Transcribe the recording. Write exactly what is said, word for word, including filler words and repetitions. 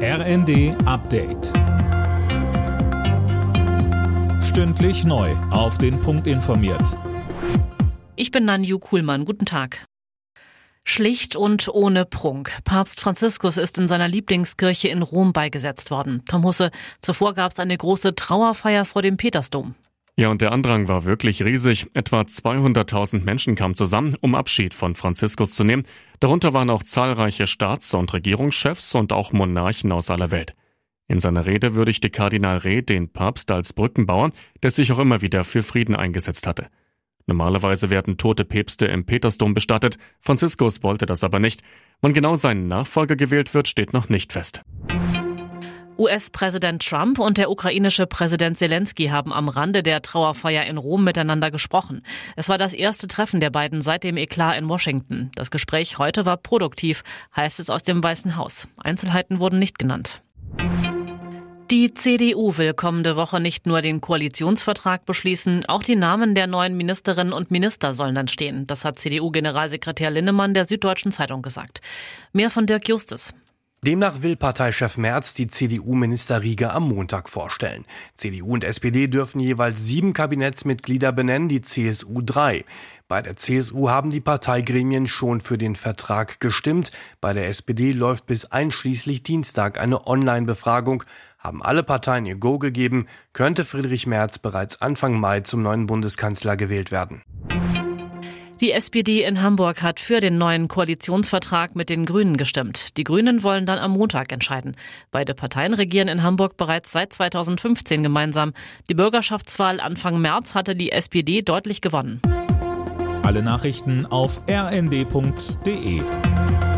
R N D Update. Stündlich neu auf den Punkt informiert. Ich bin Nanju Kuhlmann. Guten Tag. Schlicht und ohne Prunk. Papst Franziskus ist in seiner Lieblingskirche in Rom beigesetzt worden. Tom Husse, zuvor gab es eine große Trauerfeier vor dem Petersdom. Ja, und der Andrang war wirklich riesig. Etwa zweihunderttausend Menschen kamen zusammen, um Abschied von Franziskus zu nehmen. Darunter waren auch zahlreiche Staats- und Regierungschefs und auch Monarchen aus aller Welt. In seiner Rede würdigte Kardinal Reh den Papst als Brückenbauer, der sich auch immer wieder für Frieden eingesetzt hatte. Normalerweise werden tote Päpste im Petersdom bestattet. Franziskus wollte das aber nicht. Wann genau sein Nachfolger gewählt wird, steht noch nicht fest. U S-Präsident Trump und der ukrainische Präsident Zelensky haben am Rande der Trauerfeier in Rom miteinander gesprochen. Es war das erste Treffen der beiden seit dem Eklat in Washington. Das Gespräch heute war produktiv, heißt es aus dem Weißen Haus. Einzelheiten wurden nicht genannt. Die C D U will kommende Woche nicht nur den Koalitionsvertrag beschließen, auch die Namen der neuen Ministerinnen und Minister sollen dann stehen. Das hat C D U-Generalsekretär Linnemann der Süddeutschen Zeitung gesagt. Mehr von Dirk Justus. Demnach will Parteichef Merz die C D U-Ministerriege am Montag vorstellen. C D U und S P D dürfen jeweils sieben Kabinettsmitglieder benennen, die C S U drei. Bei der C S U haben die Parteigremien schon für den Vertrag gestimmt. Bei der S P D läuft bis einschließlich Dienstag eine Online-Befragung. Haben alle Parteien ihr Go gegeben, könnte Friedrich Merz bereits Anfang Mai zum neuen Bundeskanzler gewählt werden. Die S P D in Hamburg hat für den neuen Koalitionsvertrag mit den Grünen gestimmt. Die Grünen wollen dann am Montag entscheiden. Beide Parteien regieren in Hamburg bereits seit zweitausendfünfzehn gemeinsam. Die Bürgerschaftswahl Anfang März hatte die S P D deutlich gewonnen. Alle Nachrichten auf r n d punkt d e.